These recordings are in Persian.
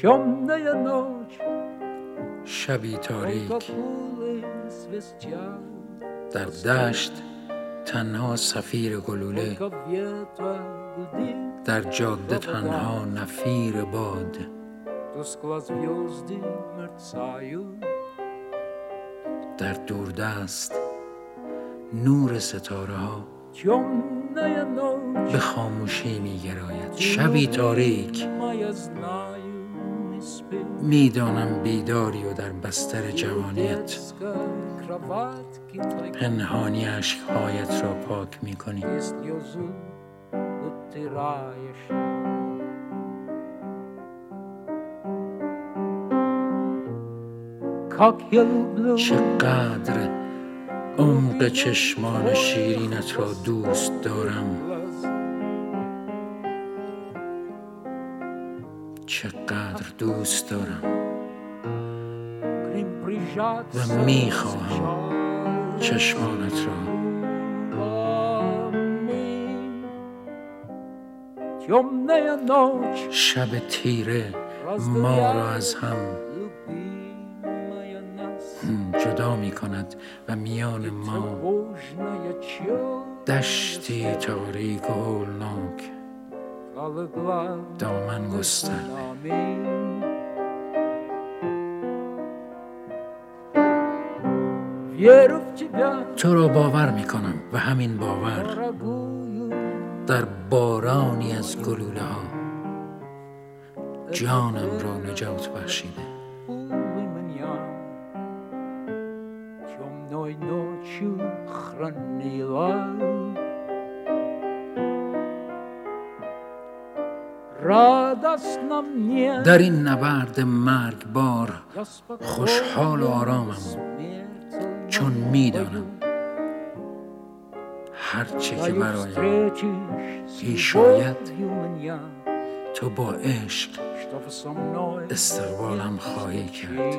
Темная ночь, شبی تاریک در دشت تنها صفیر گلوله، در جاده تنها نفیر باد، در دوردست نور ستاره ها به خاموشی می گراید. شبی تاریک، میدانم بیداری و در بستر جوانیت پنهانی عشقهایت را پاک می کنی. چقدر عمق چشمان شیرینت را دوست دارم، چقدر دوست دارم و میخواهم چشمانت را. شب تیره ما را از هم جدا می کند و میان ما دشتی تاریک و هولناک دامن گسترده. تو را باور می کنم و همین باور در بارانی از گلوله ها جانم را نجات بخشیده. در این نبرد مرگبار خوشحال و آرامم، چون میدانم هرچه که برایم پیش آید تو با عشق استقبالم خواهی کرد.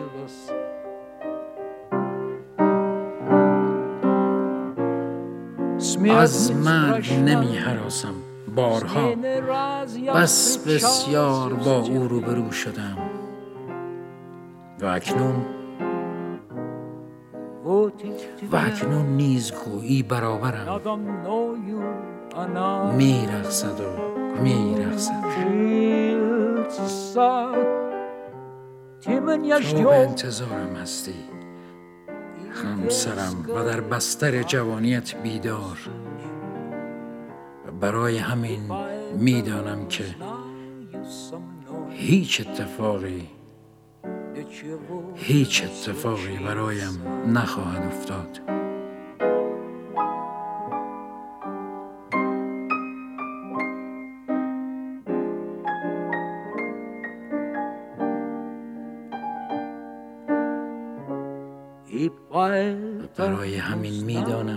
از مرگ نمی هراسم، بارها بس بسیار با او روبرو شدم و اکنون نیز گویی برابرم. میرقصد و میرقصد. تو به انتظارم هستی همسرم و در بستر جوانیت بیدار. برای همین میدانم که هیچ اتفاقی برایم نخواهد افتاد. برای همین میدانم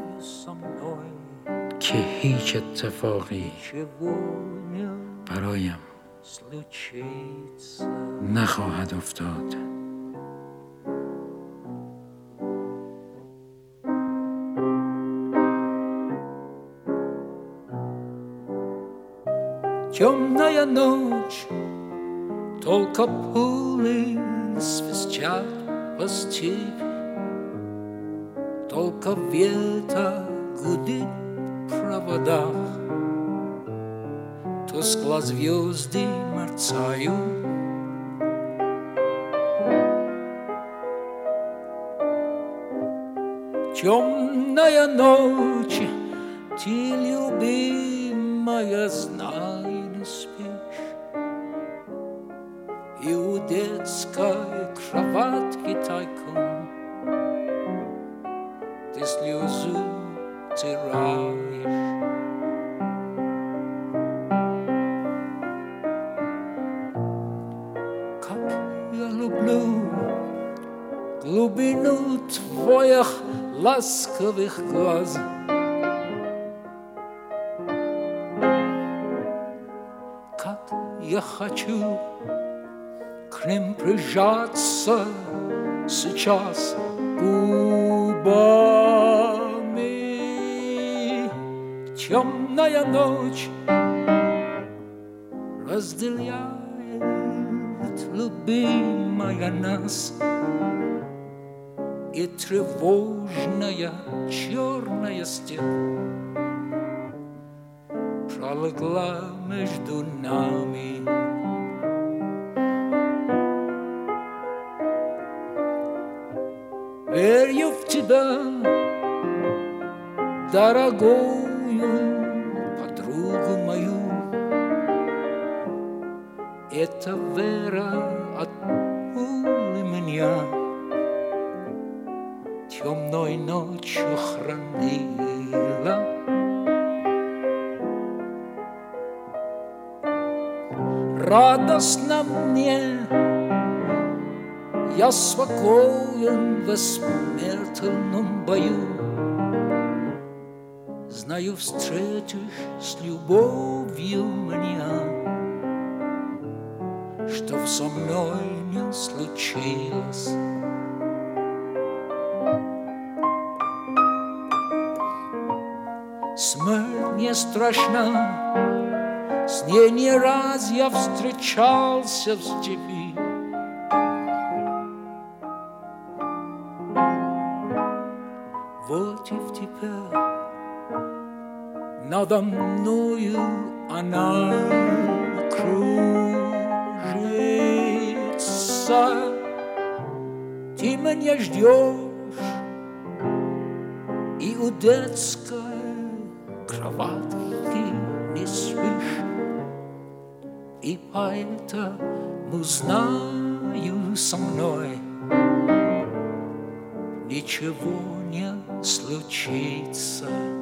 که هیچ اتفاقی برایم نخواهد افتاد. Темная ночь, только пули свистят по степи, только ветер гудит в проводах, тускло звезды мерцают. Темная ночь, ты, любимая, знай, не спишь, и у детской кроватки тайком ты слезу утираешь. Как я люблю глубину твоих ласковых глаз, как я хочу к ним прижаться сейчас губами. Темная ночь разделяет любимая нас, и тревожная черная степь пролегла между нами. Верю в тебя, дорогую подругу мою. Эта вера от меня темной ночью хранила. Радостно мне, я спокоен в смертельном бою. Знаю, встретишь с любовью меня, что со мной не случилось. Смерть не страшна, с ней не раз я встречался в степи. Вот и теперь надо мною она кружится. Ты меня ждешь и у детской кроватки не спишь, и поэтому знаю, со мной ничего не случится.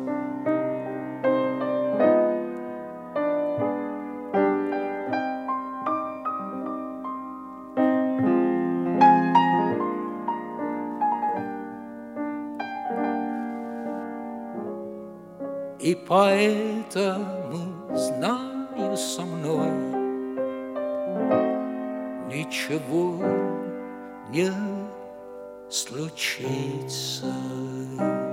И поэтому знаю, со мной ничего не случится.